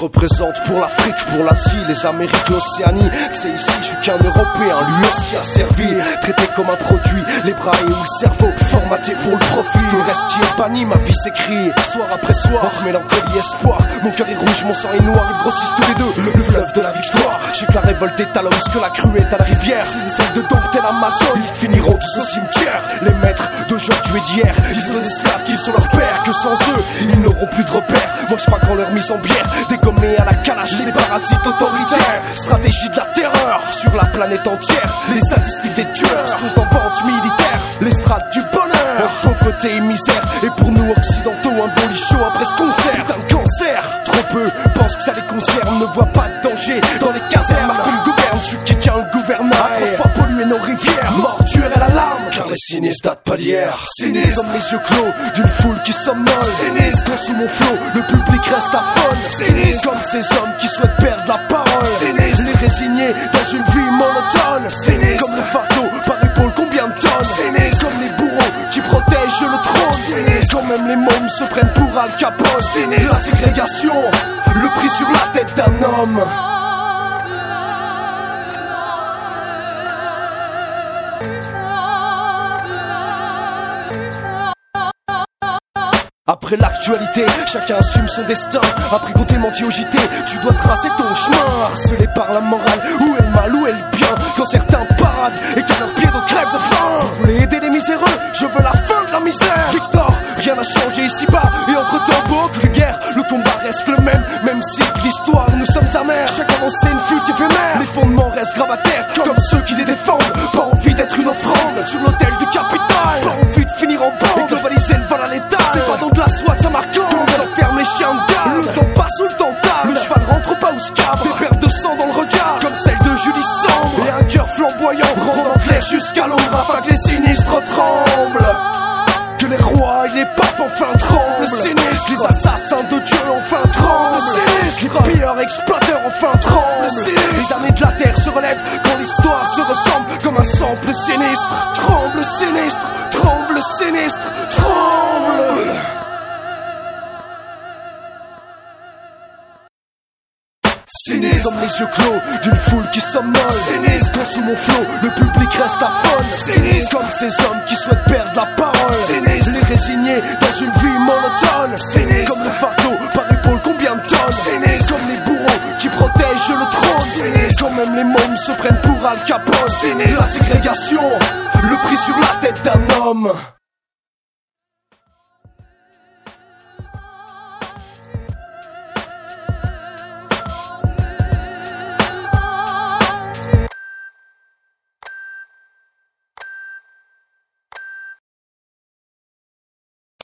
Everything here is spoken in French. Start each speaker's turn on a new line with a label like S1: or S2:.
S1: représente pour l'Afrique, pour l'Asie, les Amériques, l'Océanie. C'est ici, je suis qu'un Européen, lui aussi a servi. Traité comme un produit, les bras et ou le cerveau formaté pour le profit. Tout le reste y est banni, ma vie s'écrit soir après soir, entre mélancolie et espoir. Mon cœur est rouge, mon sang est noir, ils grossissent tous les deux le fleuve de la victoire. Je sais que la révolte est à l'homme, que la crue est à la rivière. S'ils essayent de dompter l'Amazon, ils finiront tous au cimetière. Les maîtres d'aujourd'hui et d'hier disent aux esclaves qu'ils sont leurs pères, que sans eux, ils n'auront plus de repères. Moi je crois qu'en leur mise en bière, dégommés à la calache, les parasites autoritaires. Stratégie de la terreur sur la planète entière. Les statistiques des tueurs sont en vente militaire. Les strates du bonheur, pauvreté et misère. Et pour nous occidentaux, un bon lichot après ce concert. Putain de cancer, trop peu pensent que ça les concerne. Ne voient pas de danger dans les casernes. Macron gouverne, celui qui tient le gouvernail. A trop de fois pollué nos rivières, mort, tueur et l'alarme. Car les cynistes datent pas d'hier. Cynisme comme les yeux clos d'une foule qui somnole. Cynisme quand sous mon flot, le public reste aphone. Cynisme comme ces hommes qui souhaitent perdre la parole. Cynisme les résignés dans une vie monotone. Cynisme comme le fardeau par épaule, combien de tonnes. Cynisme comme les bourreaux qui protègent le trône. Cynisme quand même les mômes se prennent pour Al Capone. Cynisme la ségrégation, le prix sur la tête d'un homme. Après l'actualité, chacun assume son destin. Après qu'on t'ait menti au JT, tu dois tracer ton chemin. Harcelé par la morale, où est le mal, où est le bien. Quand certains paradent et qu'à leurs pieds d'autres crèvent de faim. Vous voulez aider les miséreux, je veux la fin de la misère. Victor, rien n'a changé ici-bas. Et entre-temps, beaucoup de guerre, le combat reste le même. Même si l'histoire, nous sommes amers. Chaque avancée, une flûte éphémère. Les fondements restent gravataires, comme ceux qui les défendent. Pas envie d'être une offrande sur l'autel du capital. Pas envie de finir en bande et globaliser le vol à l'état. C'est pas dans de la soie, ça marque. On enferme les chiens de garde. Le temps passe sous le tentable. Le cheval rentre pas où se cabre. Des perles de sang dans le regard, comme celle de Julie Sambre. Et un cœur flamboyant, rendant clair jusqu'à l'ombre. Afin que les sinistres tremblent. Que les rois et les papes enfin tremblent. Sinistre, les assassins de Dieu enfin tremblent. Sinistre, les pilleurs exploiteurs enfin tremblent. Les damnés de la terre se relèvent quand l'histoire se ressemble comme un sample sinistre. Tremble, sinistre, tremble, sinistre, tremble. Cynisme comme les yeux clos d'une foule qui somnole. Cynisme quand sous mon flot, le public reste aphone. Cynisme comme ces hommes qui souhaitent perdre la parole. Cynisme les résignés dans une vie monotone. Cynisme comme le fardeau par épaule, combien de tonnes. Cynisme comme les bourreaux qui protègent le trône. Cynisme quand même les mômes se prennent pour Al Capone. Cynisme la ségrégation, le prix sur la tête d'un homme.